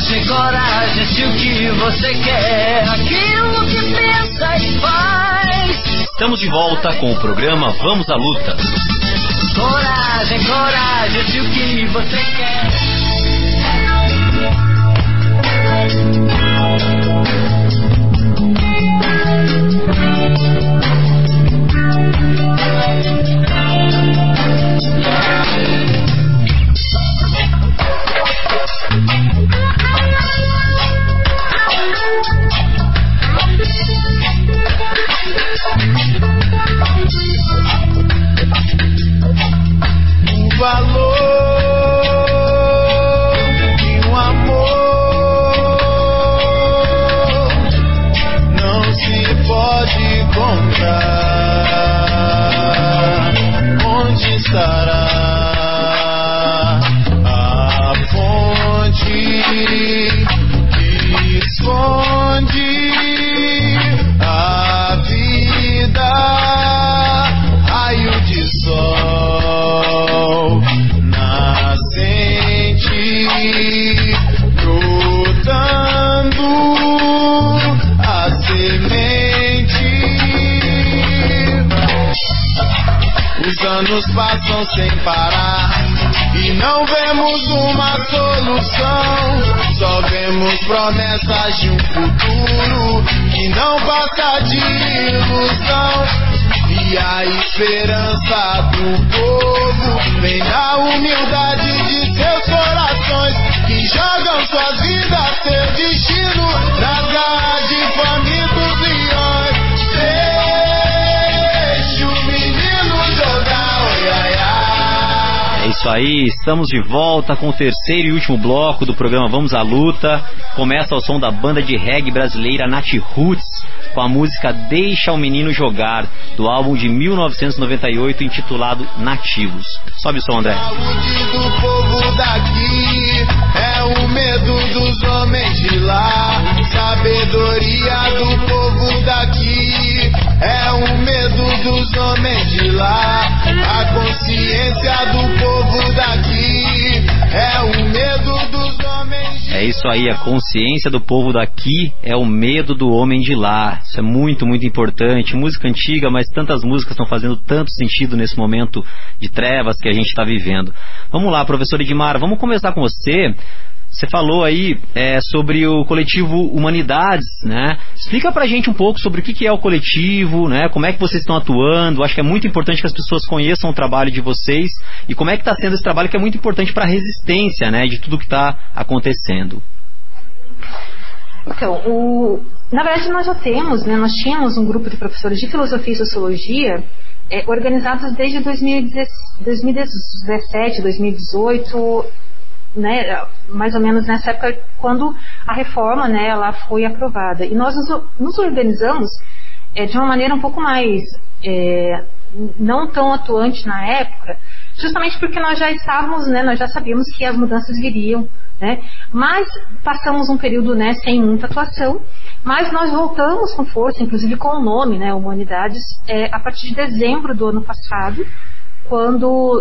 Coragem, se o que você quer, aquilo que pensa e faz. Estamos de volta com o programa Vamos à Luta. Coragem, coragem, se o que você quer. O valor de um amor não se pode comprar. Onde estará a fonte que esconde a vida? Raio de sol nascente brotando a semente. Os anos passam sem parar e não vemos uma solução. Só vemos promessas de um futuro que não passa de ilusão. E a esperança do povo vem da humildade de seus corações, que jogam suas vidas, seu destino nas garras de famintos leões. Deixa o menino jogar, oi, ai, ai. É isso aí, estamos de volta com o terceiro e último bloco do programa Vamos à Luta. Começa ao som da banda de reggae brasileira Nat Roots, com a música Deixa o Menino Jogar, do álbum de 1998 intitulado Nativos. Sobe o som, André. A saúde do povo daqui é o medo dos homens de lá. Sabedoria do povo daqui é o medo dos homens de lá. A consciência do povo daqui é o medo dos homens de lá. É isso aí, a consciência do povo daqui é o medo do homem de lá. Isso é muito, muito importante. Música antiga, mas tantas músicas estão fazendo tanto sentido nesse momento de trevas que a gente está vivendo. Vamos lá, professor Edmar, vamos começar com você. Você falou aí sobre o coletivo Humanidades, né? Explica pra gente um pouco sobre o que é o coletivo, né? Como é que vocês estão atuando. Acho que é muito importante que as pessoas conheçam o trabalho de vocês e como é que está sendo esse trabalho, que é muito importante para a resistência, né, de tudo que está acontecendo. Então, na verdade nós já temos, né, nós tínhamos um grupo de professores de filosofia e sociologia organizados desde 2017, 2018, né, mais ou menos nessa época, quando a reforma, né, ela foi aprovada. E nós nos organizamos de uma maneira um pouco mais não tão atuante na época, justamente porque nós já estávamos, né, nós já sabíamos que as mudanças viriam, né, mas passamos um período, né, sem muita atuação, mas nós voltamos com força, inclusive com o nome, né, Humanidades, a partir de dezembro do ano passado, quando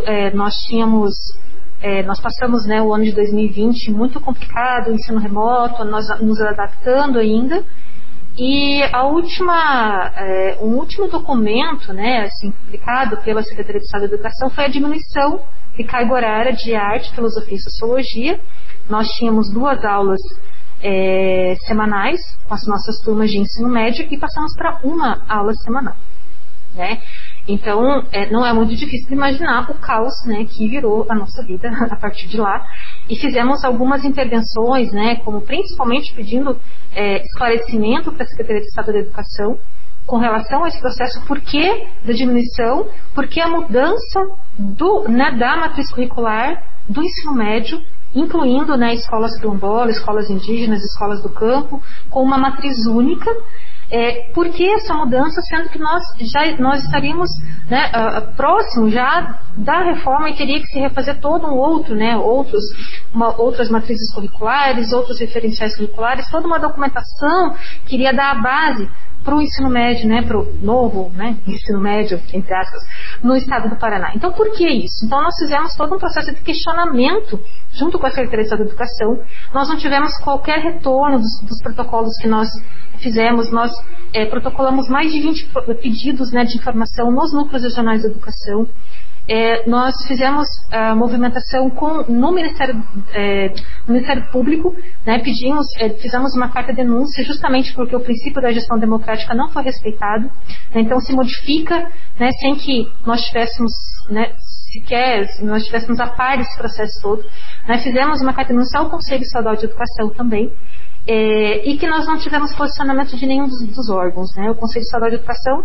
nós passamos, né, o ano de 2020 muito complicado, ensino remoto, nós nos adaptando ainda, e um último documento, né, assim, publicado pela Secretaria de Estado da Educação foi a diminuição de carga horária de arte, filosofia e sociologia. Nós tínhamos 2 aulas semanais com as nossas turmas de ensino médio e passamos para 1 aula semanal, né? Então, não é muito difícil de imaginar o caos, né, que virou a nossa vida a partir de lá. E fizemos algumas intervenções, né, como principalmente pedindo esclarecimento para a Secretaria de Estado da Educação com relação a esse processo, por que da diminuição, por que a mudança da matriz curricular do ensino médio, incluindo, né, escolas quilombolas, escolas indígenas, escolas do campo, com uma matriz única. Por que essa mudança, sendo que nós estaríamos, né, próximo já da reforma e teria que se refazer todo um outro, né, outras matrizes curriculares, outros referenciais curriculares, toda uma documentação que iria dar a base para o ensino médio, né, para o novo, né, ensino médio, entre aspas, no estado do Paraná. Então, por que isso? Então, nós fizemos todo um processo de questionamento junto com a Secretaria de Estado da Educação. Nós não tivemos qualquer retorno dos protocolos que nós fizemos. Nós protocolamos mais de 20 pedidos, né, de informação nos núcleos regionais de educação. Nós fizemos movimentação no Ministério Público, né, fizemos uma carta de denúncia justamente porque o princípio da gestão democrática não foi respeitado, né, então se modifica, né, sem que nós tivéssemos, né, nós estivéssemos a par desse processo todo. Nós fizemos uma carta de denúncia ao Conselho Estadual de Educação também, e que nós não tivemos posicionamento de nenhum dos órgãos, né, o Conselho Estadual de Educação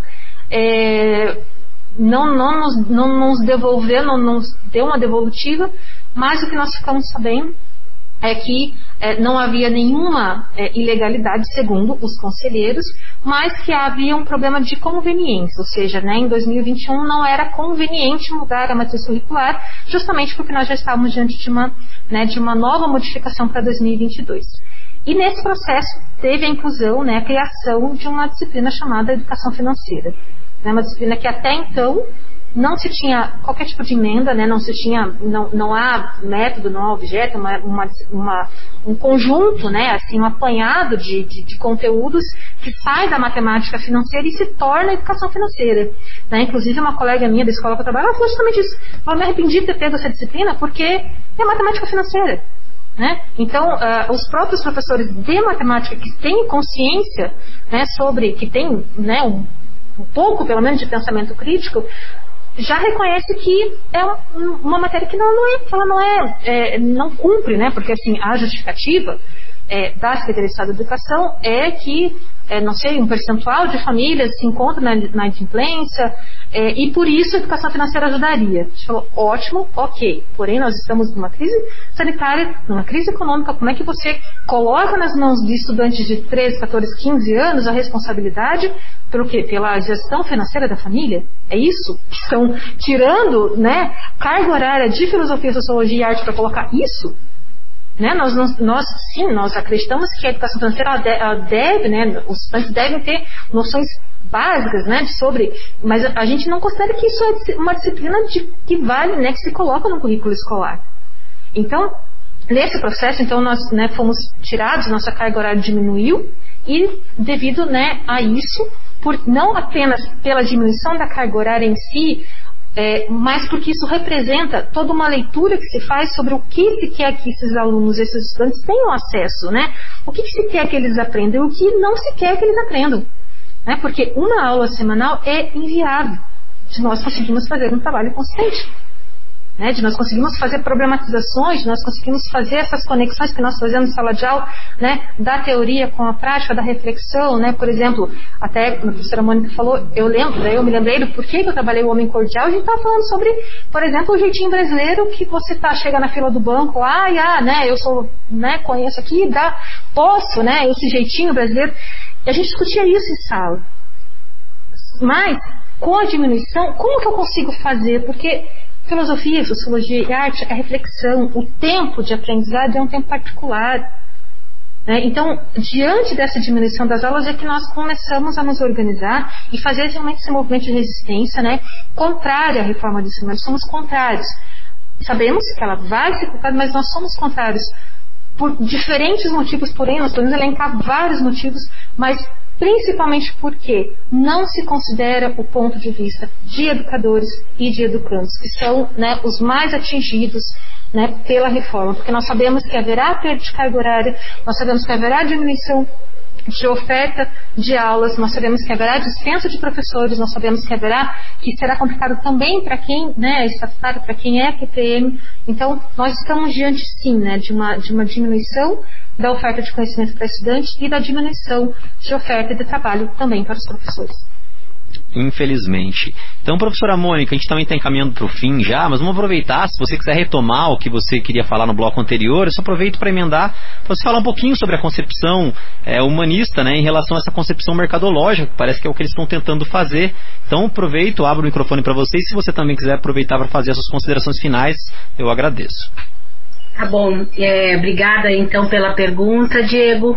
não nos devolveu, não nos deu uma devolutiva, mas o que nós ficamos sabendo é que não havia nenhuma ilegalidade, segundo os conselheiros, mas que havia um problema de conveniência, ou seja, né, em 2021 não era conveniente mudar a matriz curricular, justamente porque nós já estávamos diante de uma nova modificação para 2022. E nesse processo teve a inclusão, né, a criação de uma disciplina chamada Educação Financeira. Uma disciplina que até então não se tinha qualquer tipo de emenda, né, não há método, não há objeto, um conjunto, né, assim, um apanhado de conteúdos que sai da matemática financeira e se torna educação financeira. Né? Inclusive, uma colega minha da escola que eu trabalho, ela falou justamente isso. Eu me arrependi de ter pego essa disciplina porque é matemática financeira. Né? Então, os próprios professores de matemática que têm consciência, né, que têm, né, um pouco, pelo menos, de pensamento crítico, já reconhece que é uma matéria que não cumpre, né? Porque assim, a justificativa da Secretaria de Estado da Educação é que, não sei, um percentual de famílias se encontra na inadimplência, e por isso a educação financeira ajudaria. A gente falou, ótimo, ok, porém nós estamos numa crise sanitária, numa crise econômica. Como é que você coloca nas mãos de estudantes de 13, 14, 15 anos a responsabilidade pelo quê? Pela gestão financeira da família? É isso? Estão tirando, né, carga horária de filosofia, sociologia e arte para colocar isso? Né? Nós acreditamos que a educação financeira deve, né, os estudantes devem ter noções básicas, né, mas a gente não considera que isso é uma disciplina que vale, né, que se coloca no currículo escolar. Então, nesse processo, então, nós, né, fomos tirados, nossa carga horária diminuiu, e devido, né, a isso, não apenas pela diminuição da carga horária em si, mas porque isso representa toda uma leitura que se faz sobre o que se quer que esses alunos, esses estudantes tenham acesso, né? O que se quer que eles aprendam e o que não se quer que eles aprendam, né? Porque uma aula semanal é inviável de nós conseguirmos fazer um trabalho consistente, né? De nós conseguirmos fazer problematizações, de nós conseguirmos fazer essas conexões que nós fazemos em sala de aula, né? Da teoria com a prática, da reflexão, né? Por exemplo, até a professora Mônica falou, eu me lembrei do porquê que eu trabalhei o Homem Cordial. A gente estava falando sobre, por exemplo, o jeitinho brasileiro que você chega na fila do banco, né? Eu sou, né? Conheço aqui, posso, né? Esse jeitinho brasileiro. E a gente discutia isso em sala. Mas, com a diminuição, como que eu consigo fazer? Porque filosofia, sociologia e arte é reflexão. O tempo de aprendizado é um tempo particular. Né? Então, diante dessa diminuição das aulas é que nós começamos a nos organizar e fazer realmente esse movimento de resistência, né, contrária à reforma do ensino. Nós somos contrários. Sabemos que ela vai ser colocada, mas nós somos contrários por diferentes motivos, porém nós podemos elencar vários motivos, mas principalmente porque não se considera o ponto de vista de educadores e de educandos, que são, né, os mais atingidos, né, pela reforma, porque nós sabemos que haverá perda de carga horária, nós sabemos que haverá diminuição de oferta de aulas, nós sabemos que haverá dispensa de professores, nós sabemos que será complicado também para quem, né, é estatutário, para quem é PPM. Então, nós estamos diante, sim, né, de uma diminuição da oferta de conhecimento para estudantes e da diminuição de oferta de trabalho também para os professores. Infelizmente. Então, professora Mônica, a gente também está encaminhando para o fim já, mas vamos aproveitar, se você quiser retomar o que você queria falar no bloco anterior, eu só aproveito para emendar, para você falar um pouquinho sobre a concepção humanista, né, em relação a essa concepção mercadológica, que parece que é o que eles estão tentando fazer. Então, aproveito, abro o microfone para vocês, se você também quiser aproveitar para fazer as suas considerações finais, eu agradeço. Tá bom, obrigada então pela pergunta, Diego.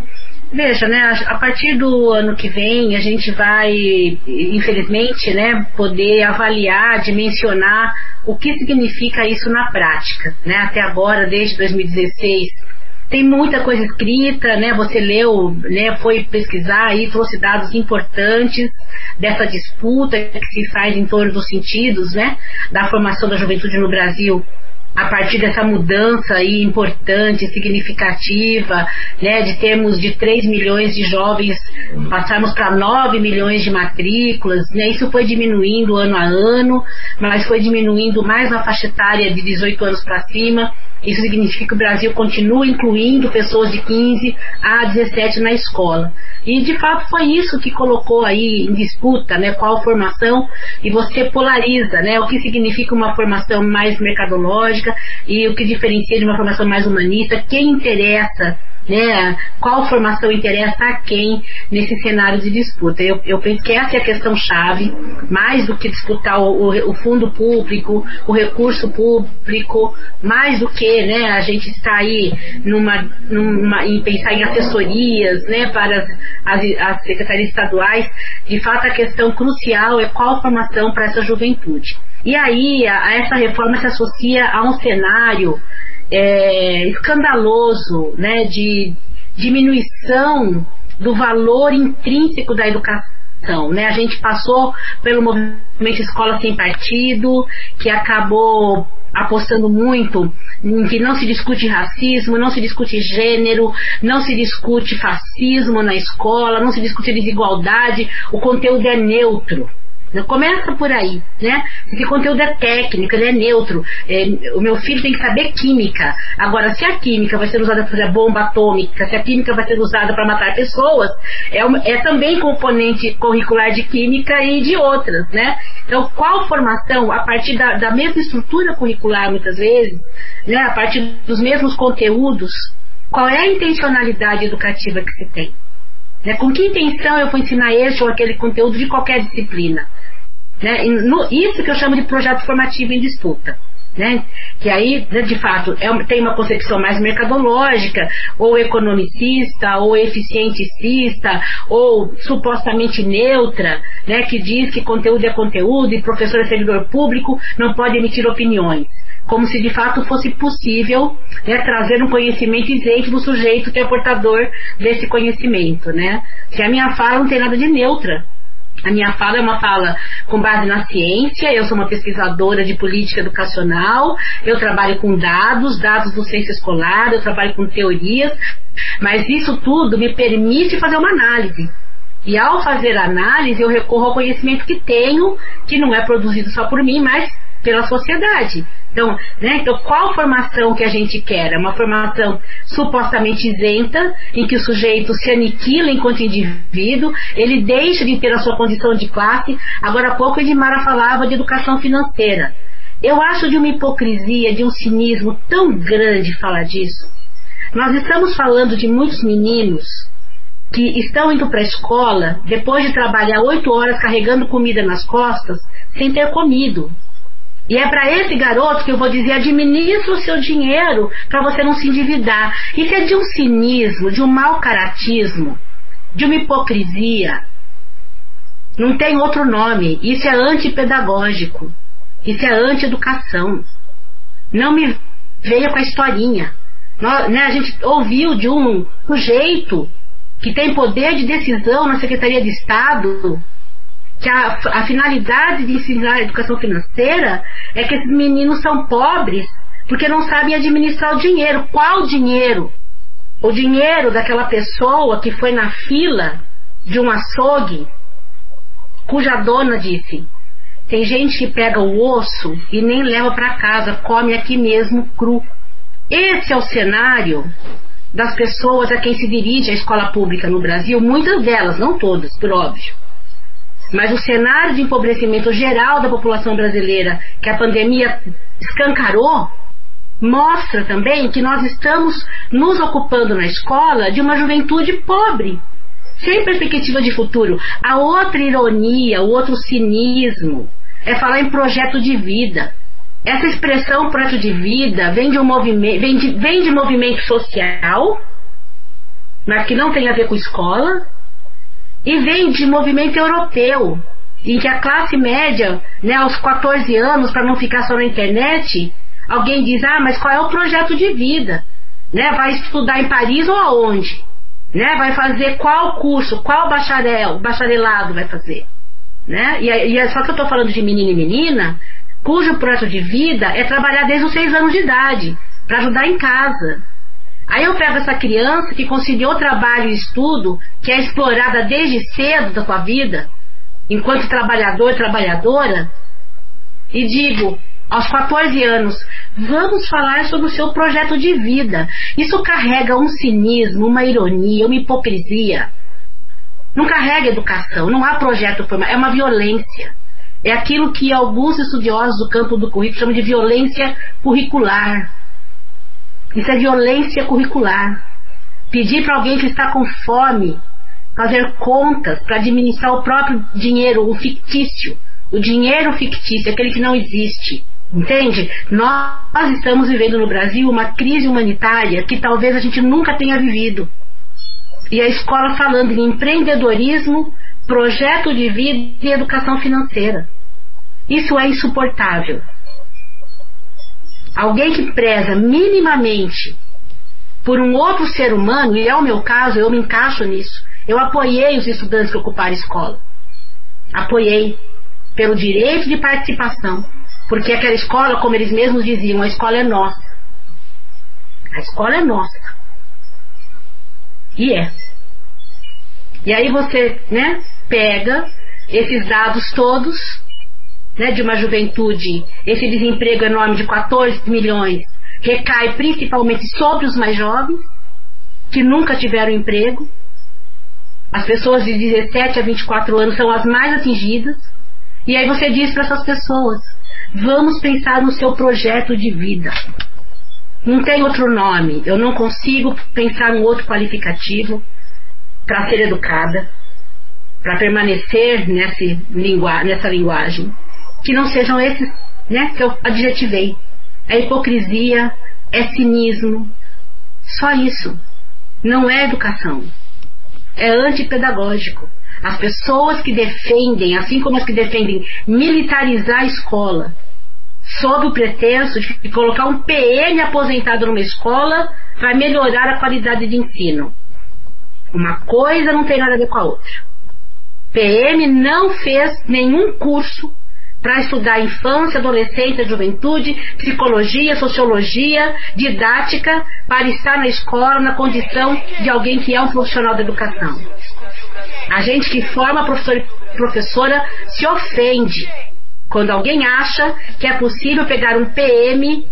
Veja, né, a partir do ano que vem a gente vai, infelizmente, né, poder avaliar, dimensionar o que significa isso na prática, né? Até agora, desde 2016, tem muita coisa escrita, né? Você leu, né, foi pesquisar e trouxe dados importantes dessa disputa que se faz em torno dos sentidos, né, da formação da juventude no Brasil, a partir dessa mudança aí importante, significativa, né, de termos de 3 milhões de jovens, passarmos para 9 milhões de matrículas, né, isso foi diminuindo ano a ano, mas foi diminuindo mais na faixa etária de 18 anos para cima. Isso significa que o Brasil continua incluindo pessoas de 15 a 17 na escola. E, de fato, foi isso que colocou aí em disputa, né, qual formação, e você polariza, né, o que significa uma formação mais mercadológica e o que diferencia de uma formação mais humanista, quem interessa, né, qual formação interessa a quem nesse cenário de disputa. Eu penso que essa é a questão chave, mais do que disputar o fundo público, o recurso público, mais do que, né, a gente está aí em pensar em assessorias, né, para as secretarias estaduais. De fato, a questão crucial é qual formação para essa juventude. E aí essa reforma se associa a um cenário escandaloso, né, de diminuição do valor intrínseco da educação, né? A gente passou pelo movimento Escola Sem Partido, que acabou apostando muito em que não se discute racismo, não se discute gênero, não se discute fascismo na escola, não se discute desigualdade, o conteúdo é neutro. Começa por aí, né? Esse conteúdo é técnico, ele é neutro. O meu filho tem que saber química. Agora, se a química vai ser usada para fazer bomba atômica, se a química vai ser usada para matar pessoas, é também componente curricular de química e de outras, né? Então, qual formação, a partir da mesma estrutura curricular, muitas vezes, né? A partir dos mesmos conteúdos, qual é a intencionalidade educativa que se tem? Né? Com que intenção eu vou ensinar este ou aquele conteúdo de qualquer disciplina? Né? Isso que eu chamo de projeto formativo em disputa, né? Que aí, de fato, tem uma concepção mais mercadológica, ou economicista, ou eficienticista, ou supostamente neutra, né? Que diz que conteúdo é conteúdo e professor é servidor público, não pode emitir opiniões, como se de fato fosse possível, né, trazer um conhecimento isento do sujeito que é portador desse conhecimento, né? Que a minha fala não tem nada de neutra. A minha fala é uma fala com base na ciência. Eu sou uma pesquisadora de política educacional, eu trabalho com dados do ciência escolar, eu trabalho com teorias, mas isso tudo me permite fazer uma análise. E ao fazer a análise, eu recorro ao conhecimento que tenho, que não é produzido só por mim, mas pela sociedade. Então, né, qual formação que a gente quer? É uma formação supostamente isenta, em que o sujeito se aniquila enquanto indivíduo, ele deixa de ter a sua condição de classe. Agora há pouco Edmara falava de educação financeira. Eu acho de uma hipocrisia, de um cinismo tão grande falar disso. Nós estamos falando de muitos meninos que estão indo para a escola depois de trabalhar 8 horas carregando comida nas costas, sem ter comido. E é para esse garoto que eu vou dizer: administra o seu dinheiro para você não se endividar. Isso é de um cinismo, de um mau caratismo, de uma hipocrisia. Não tem outro nome. Isso é antipedagógico. Isso é anti-educação. Não me venha com a historinha. A gente ouviu de um sujeito que tem poder de decisão na Secretaria de Estado que a finalidade de ensinar a educação financeira é que esses meninos são pobres porque não sabem administrar o dinheiro. Qual dinheiro? O dinheiro daquela pessoa que foi na fila de um açougue, cuja dona disse: tem gente que pega o osso e nem leva para casa, come aqui mesmo cru. Esse é o cenário das pessoas a quem se dirige a escola pública no Brasil, muitas delas, não todas, por óbvio. Mas o cenário de empobrecimento geral da população brasileira, que a pandemia escancarou, mostra também que nós estamos nos ocupando na escola de uma juventude pobre, sem perspectiva de futuro. A outra ironia, o outro cinismo é falar em projeto de vida. Essa expressão projeto de vida vem de um movimento social, mas que não tem a ver com escola, e vem de movimento europeu, em que a classe média, né, aos 14 anos, para não ficar só na internet, alguém diz, mas qual é o projeto de vida? Né, vai estudar em Paris ou aonde? Né, vai fazer qual curso, qual bacharelado vai fazer? Né? E só que eu estou falando de menino e menina, cujo projeto de vida é trabalhar desde os 6 anos de idade, para ajudar em casa. Aí eu pego essa criança que conciliou trabalho e estudo, que é explorada desde cedo da sua vida, enquanto trabalhador e trabalhadora, e digo, aos 14 anos, vamos falar sobre o seu projeto de vida. Isso carrega um cinismo, uma ironia, uma hipocrisia. Não carrega educação, não há projeto formal, é uma violência. É aquilo que alguns estudiosos do campo do currículo chamam de violência curricular. Isso é violência curricular. Pedir para alguém que está com fome fazer contas para administrar o próprio dinheiro, o fictício. O dinheiro fictício, aquele que não existe. Entende? Nós estamos vivendo no Brasil uma crise humanitária que talvez a gente nunca tenha vivido. E a escola falando em empreendedorismo, projeto de vida e educação financeira. Isso é insuportável. Alguém que preza minimamente por um outro ser humano, e é o meu caso, eu me encaixo nisso. Eu apoiei os estudantes que ocuparam a escola. Apoiei pelo direito de participação. Porque aquela escola, como eles mesmos diziam, a escola é nossa. A escola é nossa. E é. E aí você, né, pega esses dados todos, né, de uma juventude, esse desemprego enorme de 14 milhões, recai principalmente sobre os mais jovens, que nunca tiveram emprego. As pessoas de 17 a 24 anos são as mais atingidas. E aí você diz para essas pessoas, vamos pensar no seu projeto de vida. Não tem outro nome. Eu não consigo pensar num outro qualificativo para ser educada, para permanecer nessa linguagem, que não sejam esses, né, que eu adjetivei. É hipocrisia, é cinismo, só isso. Não é educação. É antipedagógico. As pessoas que defendem, assim como as que defendem militarizar a escola, sob o pretexto de colocar um PM aposentado numa escola para melhorar a qualidade de ensino. Uma coisa não tem nada a ver com a outra. PM não fez nenhum curso para estudar infância, adolescência, juventude, psicologia, sociologia, didática, para estar na escola na condição de alguém que é um profissional da educação. A gente que forma professor e professora se ofende quando alguém acha que é possível pegar um PM.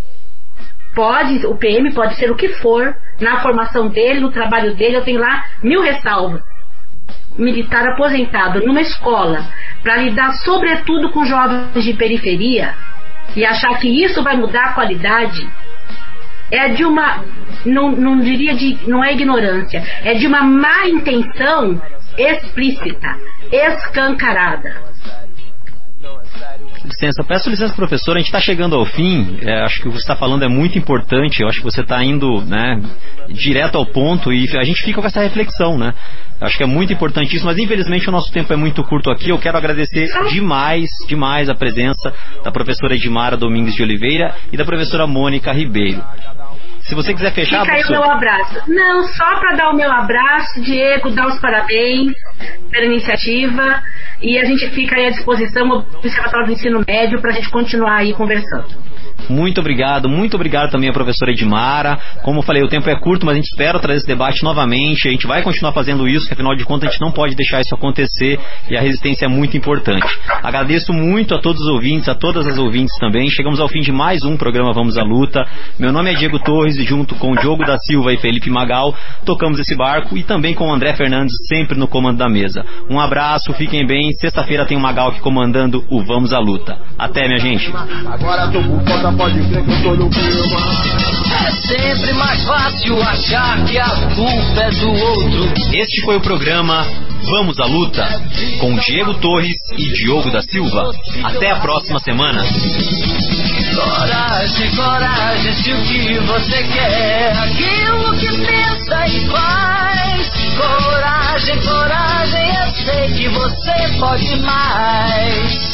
O PM pode ser o que for, na formação dele, no trabalho dele, eu tenho lá 1000 ressalvas. Militar aposentado numa escola para lidar sobretudo com jovens de periferia e achar que isso vai mudar a qualidade é de uma, não é ignorância, é de uma má intenção explícita, escancarada. Licença, peço licença, professor, a gente está chegando ao fim. Acho que o que você está falando é muito importante. Eu acho que você está indo, né, direto ao ponto e a gente fica com essa reflexão, né? Acho que é muito importante isso, mas infelizmente o nosso tempo é muito curto aqui. Eu quero agradecer demais a presença da professora Edmara Domingues de Oliveira e da professora Mônica Ribeiro. Se você quiser fechar... Fica aí o meu abraço. Não, só para dar o meu abraço, Diego, dar os parabéns pela iniciativa, e a gente fica aí à disposição do Observatório do Ensino Médio para a gente continuar aí conversando. Muito obrigado também à professora Edmara. Como eu falei, o tempo é curto, mas a gente espera trazer esse debate novamente. A gente vai continuar fazendo isso, porque afinal de contas a gente não pode deixar isso acontecer e a resistência é muito importante. Agradeço muito a todos os ouvintes, a todas as ouvintes também. Chegamos ao fim de mais um programa Vamos à Luta. Meu nome é Diego Torres e junto com Diogo da Silva e Felipe Magal tocamos esse barco e também com o André Fernandes sempre no comando da mesa. Um abraço, fiquem bem. Sexta-feira tem o Magal aqui comandando o Vamos à Luta. Até, minha gente. Agora tô por conta, pode crer que eu tô no clima. É sempre mais fácil achar que a culpa é do outro. Este foi o programa Vamos à Luta, com Diego Torres e Diogo da Silva. Até a próxima semana. Coragem, coragem, se o que você quer, aquilo que pensa e faz. Coragem, coragem, eu sei que você pode mais.